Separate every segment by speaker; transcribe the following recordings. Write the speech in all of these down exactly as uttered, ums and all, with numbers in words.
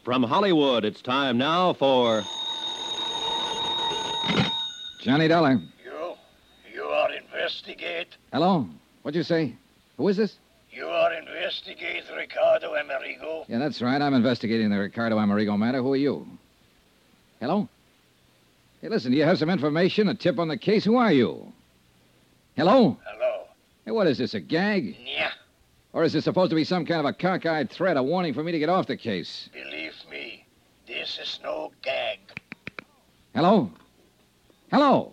Speaker 1: From Hollywood, it's time now for...
Speaker 2: Johnny Dollar.
Speaker 3: You? You are investigate?
Speaker 2: Hello? What'd you say? Who is this?
Speaker 3: You are investigate Ricardo Amerigo?
Speaker 2: Yeah, that's right. I'm investigating the Ricardo Amerigo matter. Who are you? Hello? Hey, listen, do you have some information, a tip on the case? Who are you? Hello?
Speaker 3: Hello.
Speaker 2: Hey, what is this, a gag?
Speaker 3: Yeah.
Speaker 2: Or is this supposed to be some kind of a cockeyed threat, a warning for me to get off the case?
Speaker 3: Believe me, this is no gag.
Speaker 2: Hello? Hello?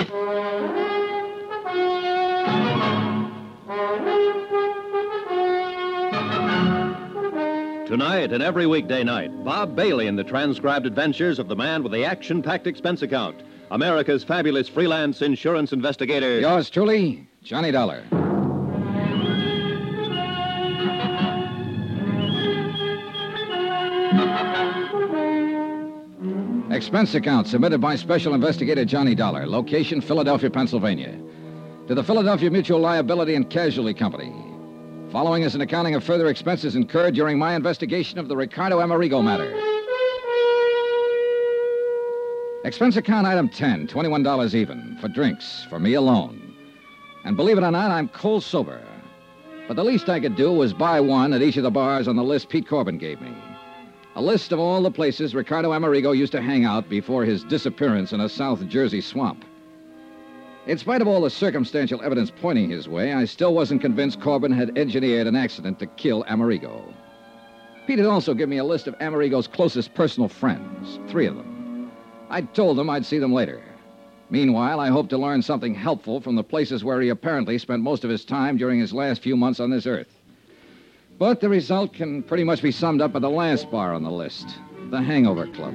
Speaker 1: Tonight and every weekday night, Bob Bailey in the transcribed adventures of the man with the action-packed expense account, America's fabulous freelance insurance investigator.
Speaker 2: Yours truly, Johnny Dollar. Expense account submitted by Special Investigator Johnny Dollar. Location, Philadelphia, Pennsylvania. To the Philadelphia Mutual Liability and Casualty Company. Following is an accounting of further expenses incurred during my investigation of the Ricardo Amerigo matter. Expense account item ten, twenty-one dollars even, for drinks, for me alone. And believe it or not, I'm cold sober. But the least I could do was buy one at each of the bars on the list Pete Corbin gave me. A list of all the places Ricardo Amerigo used to hang out before his disappearance in a South Jersey swamp. In spite of all the circumstantial evidence pointing his way, I still wasn't convinced Corbin had engineered an accident to kill Amerigo. Pete had also given me a list of Amerigo's closest personal friends, three of them. I'd told them I'd see them later. Meanwhile, I hoped to learn something helpful from the places where he apparently spent most of his time during his last few months on this earth. But the result can pretty much be summed up by the last bar on the list, the Hangover Club.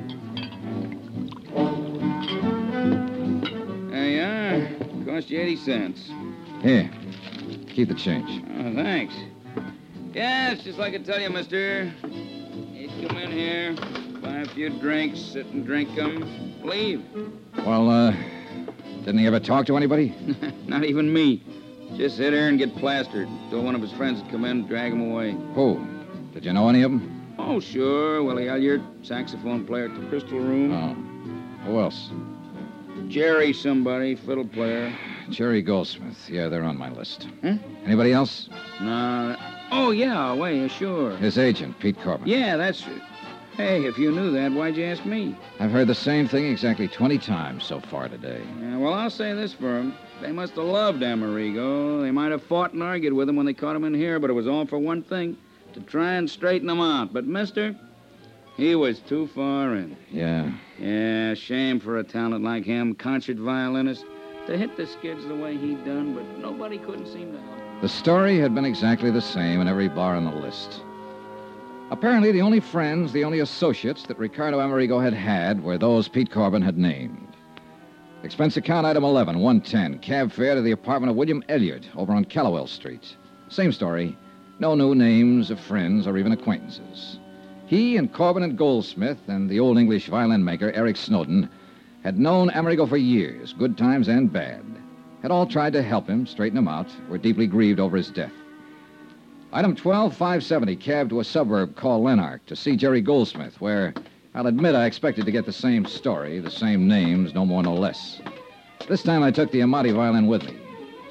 Speaker 4: There you are. Cost you eighty cents.
Speaker 2: Here, keep the change.
Speaker 4: Oh, thanks. Yeah, it's just like I tell you, mister. You come in here, buy a few drinks, sit and drink them, leave.
Speaker 2: Well, uh, didn't he ever talk to anybody?
Speaker 4: Not even me. Just sit there and get plastered. Told one of his friends to come in and drag him away.
Speaker 2: Who? Did you know any of them?
Speaker 4: Oh, sure. Willie Elliott, saxophone player at the Crystal Room.
Speaker 2: Oh. Who else?
Speaker 4: Jerry somebody, fiddle player.
Speaker 2: Jerry Goldsmith. Yeah, they're on my list.
Speaker 4: Huh?
Speaker 2: Anybody else?
Speaker 4: No. Oh, yeah, wait, sure.
Speaker 2: His agent, Pete Corbin.
Speaker 4: Yeah, that's it. Hey, if you knew that, why'd you ask me?
Speaker 2: I've heard the same thing exactly twenty times so far today.
Speaker 4: Yeah, well, I'll say this for him. They must have loved Amerigo. They might have fought and argued with him when they caught him in here, but it was all for one thing, to try and straighten him out. But, mister, he was too far in.
Speaker 2: Yeah.
Speaker 4: Yeah, shame for a talent like him, concert violinist, to hit the skids the way he'd done, but nobody couldn't seem to help him.
Speaker 2: The story had been exactly the same in every bar on the list. Apparently, the only friends, the only associates that Ricardo Amerigo had had were those Pete Corbin had named. Expense account item eleven, one ten, cab fare to the apartment of William Elliott over on Callowell Street. Same story. No new names of friends or even acquaintances. He and Corbin and Goldsmith and the old English violin maker, Eric Snowden, had known Amerigo for years, good times and bad. Had all tried to help him, straighten him out, were deeply grieved over his death. Item twelve, five seventy, cab to a suburb called Lanark to see Jerry Goldsmith, where, I'll admit, I expected to get the same story, the same names, no more, no less. This time I took the Amati violin with me.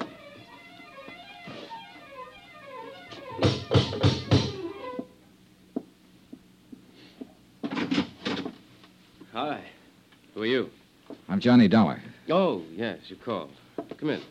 Speaker 5: Hi. Who are you?
Speaker 2: I'm Johnny Dollar.
Speaker 5: Oh, yes, you called. Come in.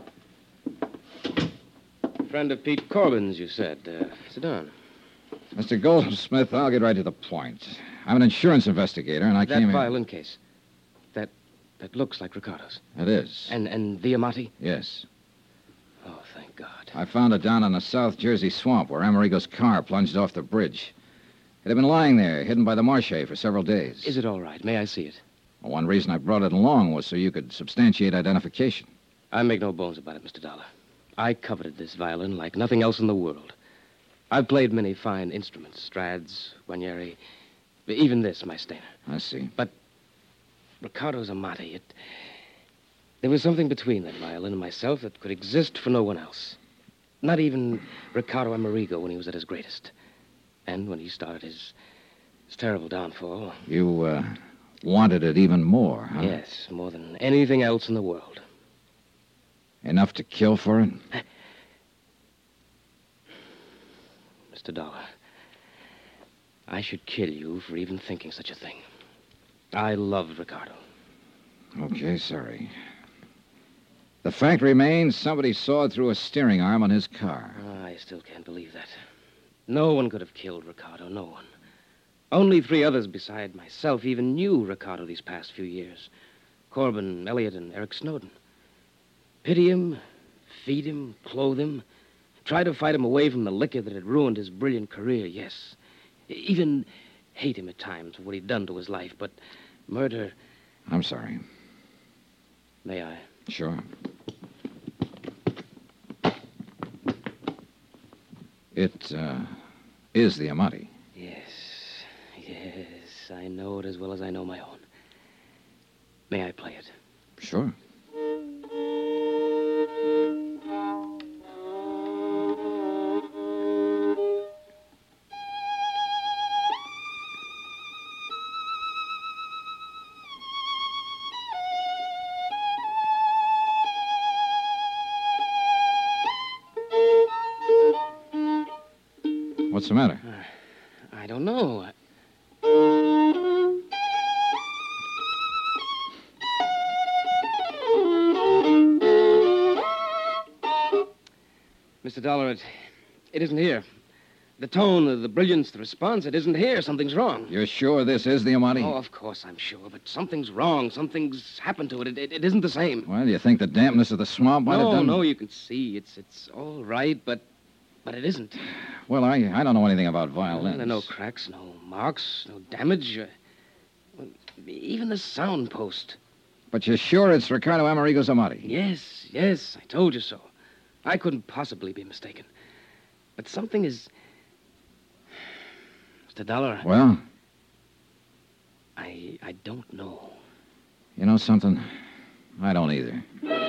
Speaker 5: Friend of Pete Corbin's, you said. Uh, sit down.
Speaker 2: Mister Goldsmith, I'll get right to the point. I'm an insurance investigator, and I
Speaker 5: that
Speaker 2: came in...
Speaker 5: That violin case. That that looks like Ricardo's.
Speaker 2: It is.
Speaker 5: And and the Amati?
Speaker 2: Yes.
Speaker 5: Oh, thank God.
Speaker 2: I found it down in the South Jersey swamp where Amerigo's car plunged off the bridge. It had been lying there, hidden by the marche for several days.
Speaker 5: Is it all right? May I see it?
Speaker 2: Well, one reason I brought it along was so you could substantiate identification.
Speaker 5: I make no bones about it, Mister Dollar. I coveted this violin like nothing else in the world. I've played many fine instruments, Strads, Guarneri, even this, my Stainer.
Speaker 2: I see.
Speaker 5: But Ricardo's Amati, it... There was something between that violin and myself that could exist for no one else. Not even Ricardo Amerigo when he was at his greatest. And when he started his... It's a terrible downfall.
Speaker 2: You, uh, wanted it even more, huh?
Speaker 5: Yes, more than anything else in the world.
Speaker 2: Enough to kill for it?
Speaker 5: Mister Dollar, I should kill you for even thinking such a thing. I loved Ricardo.
Speaker 2: Okay, sorry. The fact remains somebody sawed through a steering arm on his car.
Speaker 5: I still can't believe that. No one could have killed Ricardo, no one. Only three others beside myself even knew Ricardo these past few years. Corbin, Elliot, and Eric Snowden. Pity him, feed him, clothe him, try to fight him away from the liquor that had ruined his brilliant career, yes. Even hate him at times for what he'd done to his life, but murder...
Speaker 2: I'm sorry.
Speaker 5: May I?
Speaker 2: Sure. It, uh, is the Amati.
Speaker 5: Yes, yes, I know it as well as I know my own. May I play it?
Speaker 2: Sure. What's the matter?
Speaker 5: Uh, I don't know. Mister Dollar, it, it isn't here. The tone, the, the brilliance, the response, it isn't here. Something's wrong.
Speaker 2: You're sure this is the Amati?
Speaker 5: Oh, of course I'm sure, but something's wrong. Something's happened to it. It, it, it isn't the same.
Speaker 2: Well, you think the dampness of the swamp might
Speaker 5: no,
Speaker 2: have done...
Speaker 5: No, no, you can see. It's it's all right, but but it isn't.
Speaker 2: Well, I, I don't know anything about violins.
Speaker 5: There are no cracks, no marks, no damage. Uh, well, even the sound post.
Speaker 2: But you're sure it's Ricardo Amerigo's Amati?
Speaker 5: Yes, yes, I told you so. I couldn't possibly be mistaken. But something is... Mister Dollar...
Speaker 2: Well?
Speaker 5: I, I don't know.
Speaker 2: You know something? I don't either.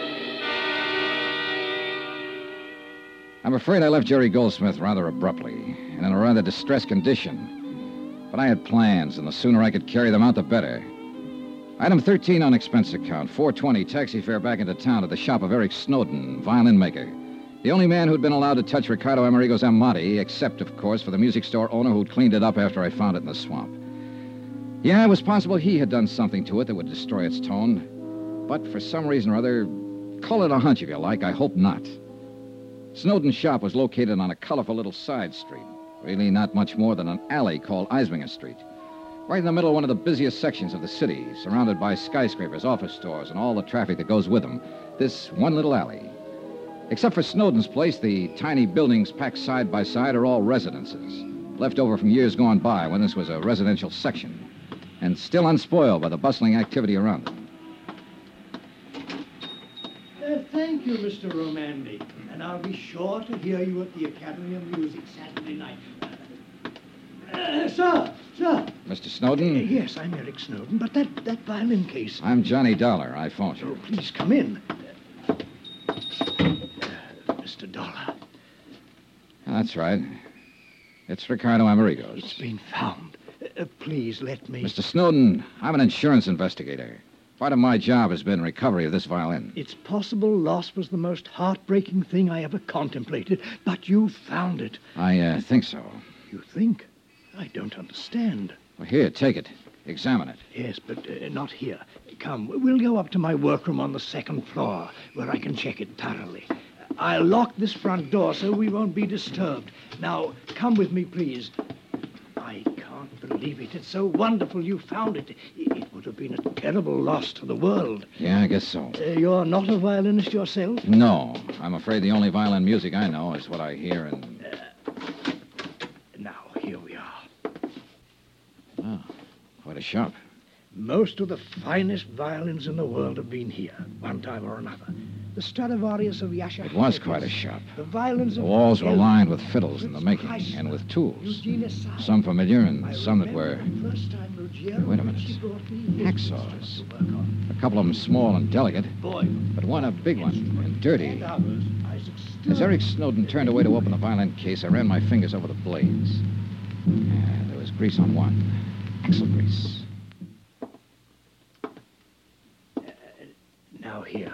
Speaker 2: I'm afraid I left Jerry Goldsmith rather abruptly and in a rather distressed condition. But I had plans, and the sooner I could carry them out, the better. Item thirteen on expense account, four twenty taxi fare back into town to the shop of Eric Snowden, violin maker. The only man who'd been allowed to touch Ricardo Amerigo's Amati, except, of course, for the music store owner who'd cleaned it up after I found it in the swamp. Yeah, it was possible he had done something to it that would destroy its tone. But for some reason or other, call it a hunch if you like, I hope not. Snowden's shop was located on a colorful little side street. Really not much more than an alley called Eisminger Street. Right in the middle of one of the busiest sections of the city, surrounded by skyscrapers, office stores, and all the traffic that goes with them. This one little alley. Except for Snowden's place, the tiny buildings packed side by side are all residences, left over from years gone by when this was a residential section, and still unspoiled by the bustling activity around them.
Speaker 3: Uh, thank you, Mister Romandi. And I'll be sure to hear you at the Academy of Music Saturday night. Uh, sir, sir.
Speaker 2: Mister Snowden?
Speaker 3: Uh, yes, I'm Eric Snowden, but that, that violin case...
Speaker 2: I'm Johnny Dollar. I phoned you.
Speaker 3: Oh, please come in. Uh, Mister Dollar.
Speaker 2: That's right. It's Ricardo Amerigo's.
Speaker 3: It's been found. Uh, please let me...
Speaker 2: Mister Snowden, I'm an insurance investigator. Part of my job has been recovery of this violin.
Speaker 3: It's possible loss was the most heartbreaking thing I ever contemplated, but you found it.
Speaker 2: I uh, think so.
Speaker 3: You think? I don't understand.
Speaker 2: Well, here, take it. Examine it.
Speaker 3: Yes, but uh, not here. Come, we'll go up to my workroom on the second floor, where I can check it thoroughly. I'll lock this front door so we won't be disturbed. Now, come with me, please. I can't believe it. It's so wonderful you found it. It would have been a terrible loss to the world.
Speaker 2: Yeah, I guess so.
Speaker 3: Uh, you're not a violinist yourself?
Speaker 2: No. I'm afraid the only violin music I know is what I hear in...
Speaker 3: Uh, now, here we are.
Speaker 2: Oh, quite a shop.
Speaker 3: Most of the finest violins in the world have been here, one time or another. The Stradivarius of Yasha.
Speaker 2: It was quite a shop.
Speaker 3: The violins
Speaker 2: The
Speaker 3: of...
Speaker 2: walls were
Speaker 3: El-
Speaker 2: lined with fiddles in the
Speaker 3: Fritz
Speaker 2: making,
Speaker 3: Kreisler,
Speaker 2: and with tools.
Speaker 3: Eugene Asai.
Speaker 2: Some familiar
Speaker 3: I
Speaker 2: and some that were
Speaker 3: remember the first time Ruggiero
Speaker 2: Wait a minute.
Speaker 3: actually brought me his
Speaker 2: hacksaws.
Speaker 3: instruments to work on.
Speaker 2: A couple of them small and delicate,
Speaker 3: Boy,
Speaker 2: but one a big one and dirty.
Speaker 3: and others, Isaac Stern.
Speaker 2: As Eric Snowden turned away to open the violin case, I ran my fingers over the blades. Yeah, there was grease on one, axle brace.
Speaker 3: Now here.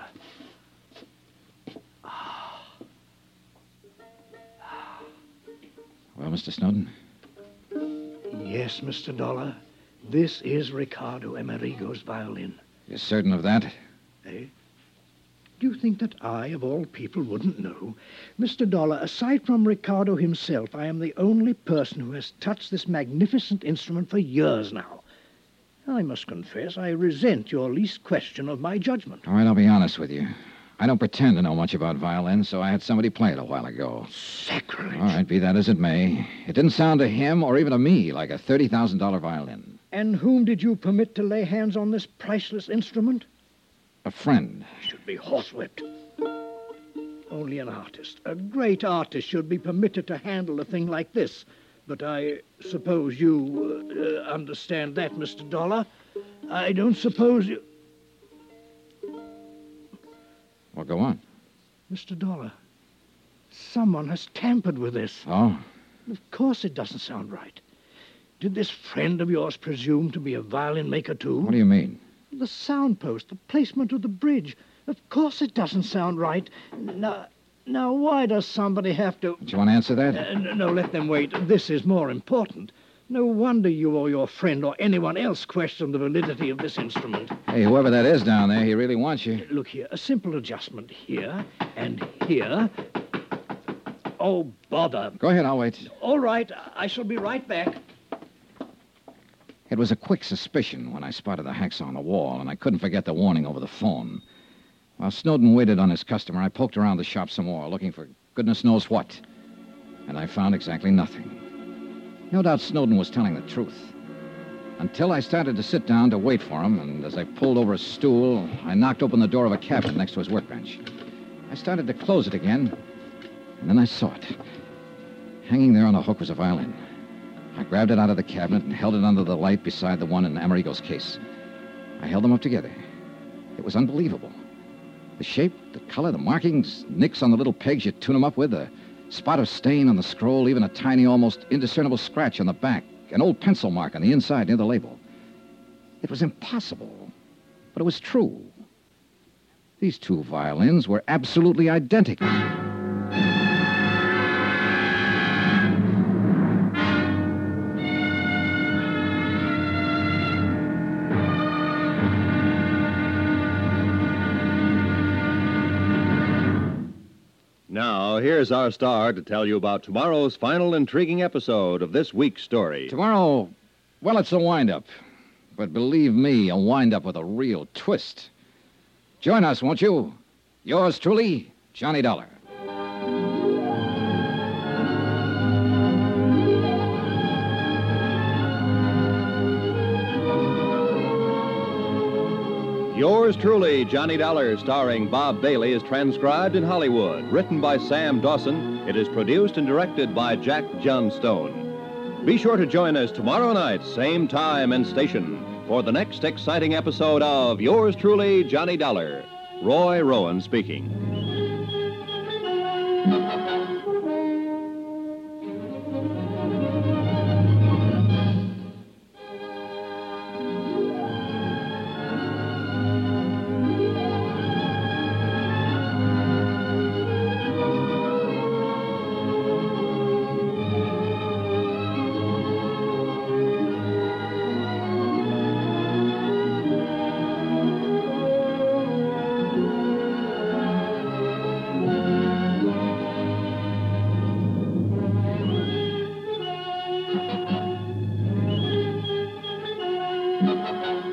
Speaker 2: Well, Mister Snowden?
Speaker 3: Yes, Mister Dollar. This is Ricardo Amerigo's violin.
Speaker 2: You're certain of that?
Speaker 3: Eh? Do you think that I, of all people, wouldn't know? Mister Dollar, aside from Ricardo himself, I am the only person who has touched this magnificent instrument for years now. I must confess I resent your least question of my judgment.
Speaker 2: All right, I'll be honest with you. I don't pretend to know much about violins, so I had somebody play it a while ago.
Speaker 3: Sacrilege.
Speaker 2: All right, be that as it may. It didn't sound to him or even to me like a thirty thousand dollars violin.
Speaker 3: And whom did you permit to lay hands on this priceless instrument?
Speaker 2: A friend.
Speaker 3: Should be horsewhipped. Only an artist, a great artist, should be permitted to handle a thing like this. But I suppose you uh, uh, understand that, Mister Dollar. I don't suppose you...
Speaker 2: Well, go on.
Speaker 3: Mister Dollar, someone has tampered with this.
Speaker 2: Oh?
Speaker 3: Of course it doesn't sound right. Did this friend of yours presume to be a violin maker, too?
Speaker 2: What do you mean?
Speaker 3: The sound post, the placement of the bridge. Of course it doesn't sound right. Now, now why does somebody have to...
Speaker 2: Do you want to answer that?
Speaker 3: Uh, no, let them wait. This is more important. No wonder you or your friend or anyone else question the validity of this instrument.
Speaker 2: Hey, whoever that is down there, he really wants you.
Speaker 3: Look here, a simple adjustment here and here. Oh, bother.
Speaker 2: Go ahead, I'll wait.
Speaker 3: All right, I shall be right back.
Speaker 2: It was a quick suspicion when I spotted the hacksaw on the wall, and I couldn't forget the warning over the phone. While Snowden waited on his customer, I poked around the shop some more, looking for goodness knows what. And I found exactly nothing. No doubt Snowden was telling the truth. Until I started to sit down to wait for him, and as I pulled over a stool, I knocked open the door of a cabinet next to his workbench. I started to close it again, and then I saw it. Hanging there on a hook was a violin. I grabbed it out of the cabinet and held it under the light beside the one in Amerigo's case. I held them up together. It was unbelievable. The shape, the color, the markings, nicks on the little pegs you tune them up with, the spot of stain on the scroll, even a tiny, almost indiscernible scratch on the back, an old pencil mark on the inside near the label. It was impossible, but it was true. These two violins were absolutely identical.
Speaker 1: Now, here's our star to tell you about tomorrow's final intriguing episode of this week's story.
Speaker 2: Tomorrow, well, it's a wind-up. But believe me, a wind-up with a real twist. Join us, won't you? Yours truly, Johnny Dollar.
Speaker 1: Yours truly, Johnny Dollar, starring Bob Bailey, is transcribed in Hollywood. Written by Sam Dawson, it is produced and directed by Jack Johnstone. Be sure to join us tomorrow night, same time and station, for the next exciting episode of Yours truly, Johnny Dollar. Roy Rowan speaking.
Speaker 6: Thank you.